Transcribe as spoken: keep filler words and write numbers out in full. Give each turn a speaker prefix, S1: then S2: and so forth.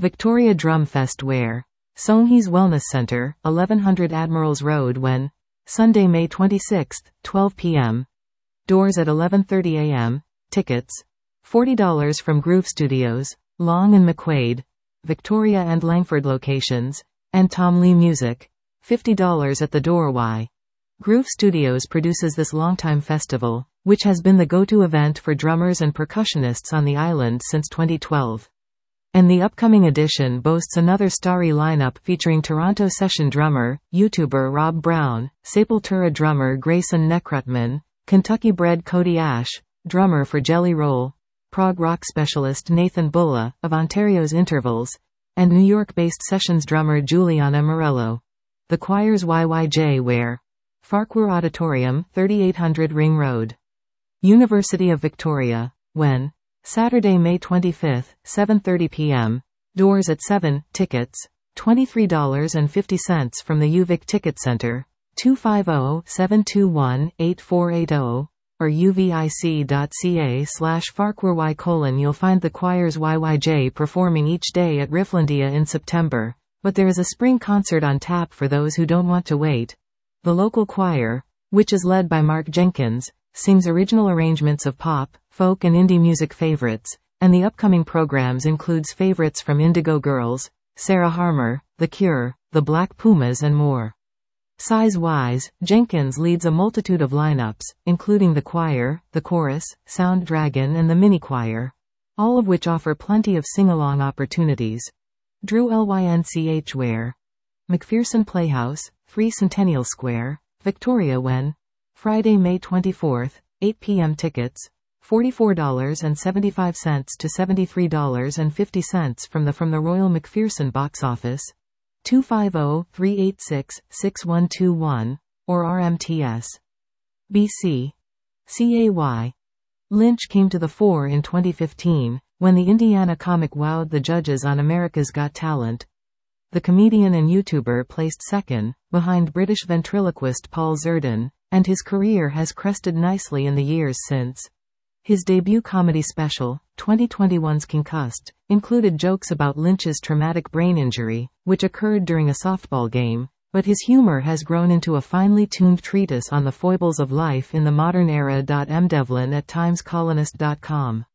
S1: Victoria Drum Fest where Songhees Wellness Center, eleven hundred Admirals Road when Sunday, May twenty-sixth, twelve p m Doors at eleven thirty a m Tickets forty dollars from Groove Studios, Long and McQuaid, Victoria and Langford locations, and Tom Lee Music, fifty dollars at the door. Why? Groove Studios produces this longtime festival, which has been the go-to event for drummers and percussionists on the island since twenty twelve. And the upcoming edition boasts another starry lineup featuring Toronto session drummer, YouTuber Rob Brown, Sepultura drummer Grayson Necrutman, Kentucky-bred Cody Ash, drummer for Jelly Roll, prog rock specialist Nathan Bulla, of Ontario's Intervals, and New York-based sessions drummer Juliana Morello. The choir's Y Y J where Farquhar Auditorium, thirty-eight hundred Ring Road. University of Victoria, when Saturday, May twenty-fifth, seven thirty p m Doors at seven, tickets twenty-three dollars and fifty cents from the U Vic Ticket Center, two five zero, seven two one, eight four eight zero, or uvic.ca slash Farquhar Y colon. You'll find the choir's Y Y J performing each day at Rifflandia in September, but there is a spring concert on tap for those who don't want to wait. The local choir, which is led by Mark Jenkins, sings original arrangements of pop, folk and indie music favorites, and the upcoming programs includes favorites from Indigo Girls, Sarah Harmer, The Cure, The Black Pumas and more. Size-wise, Jenkins leads a multitude of lineups, including the choir, the chorus, Sound Dragon and the mini-choir, all of which offer plenty of sing-along opportunities. Drew Lynch where McPherson Playhouse, three Centennial Square, Victoria when Friday, May twenty-fourth, eight p m Tickets forty-four dollars and seventy-five cents to seventy-three dollars and fifty cents from the from the Royal McPherson box office, two five zero, three eight six, six one two one, or R M T S. B C. C A Y. Lynch came to the fore in twenty fifteen, when the Indiana comic wowed the judges on America's Got Talent. The comedian and YouTuber placed second, behind British ventriloquist Paul Zerdin, and his career has crested nicely in the years since. His debut comedy special, twenty twenty-one's Concussed, included jokes about Lynch's traumatic brain injury, which occurred during a softball game, but his humor has grown into a finely tuned treatise on the foibles of life in the modern era. M. Devlin at times colonist dot com